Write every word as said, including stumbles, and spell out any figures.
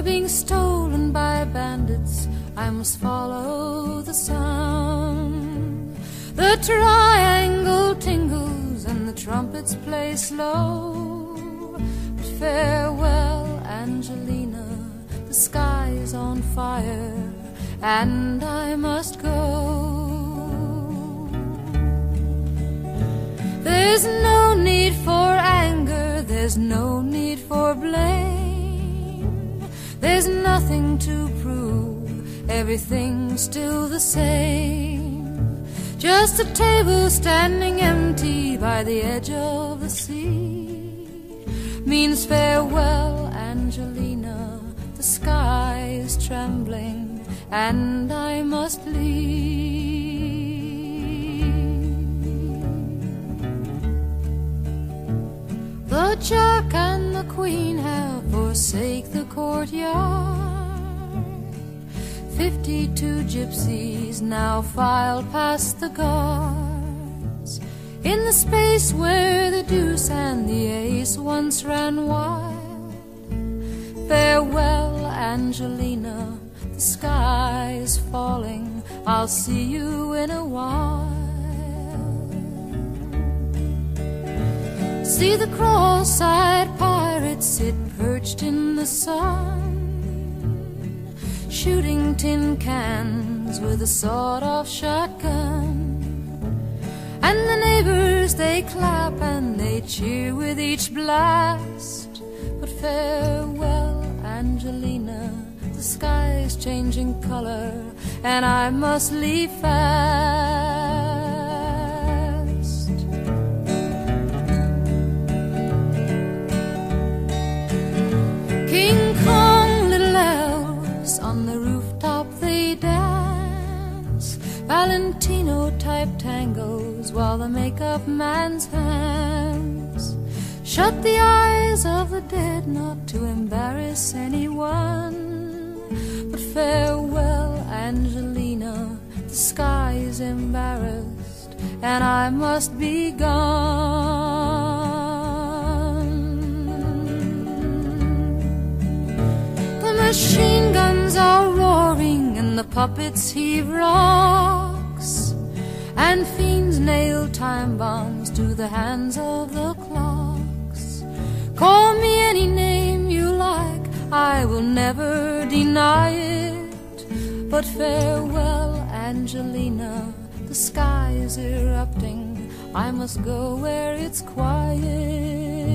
being stolen by bandits, I must follow the sound. The triangle tingles and the trumpets play slow. But farewell, Angelina, the sky is on fire, and I must go. There's no need for anger, there's no need for blame. There's nothing to prove, everything's still the same. Just a table standing empty by the edge of the sea means farewell, Angelina, the sky is trembling, and I must leave. The Jack and the Queen have forsake the courtyard. Fifty-two gypsies now file past the guards in the space where the deuce and the ace once ran wild. Farewell, Angelina, the sky is falling, I'll see you in a while. See the cross-eyed pirates sit perched in the sun, shooting tin cans with a sawed-off shotgun. And the neighbors, they clap and they cheer with each blast. But farewell, Angelina, the sky is changing color, and I must leave fast. King Kong, little elves on the rooftop they dance, Valentino-type tangos while the makeup man's hands shut the eyes of the dead, not to embarrass anyone. But farewell, Angelina, the sky is embarrassed, and I must be gone. Machine guns are roaring and the puppets heave rocks, and fiends nail time bombs to the hands of the clocks. Call me any name you like, I will never deny it. But farewell, Angelina, the sky is erupting, I must go where it's quiet.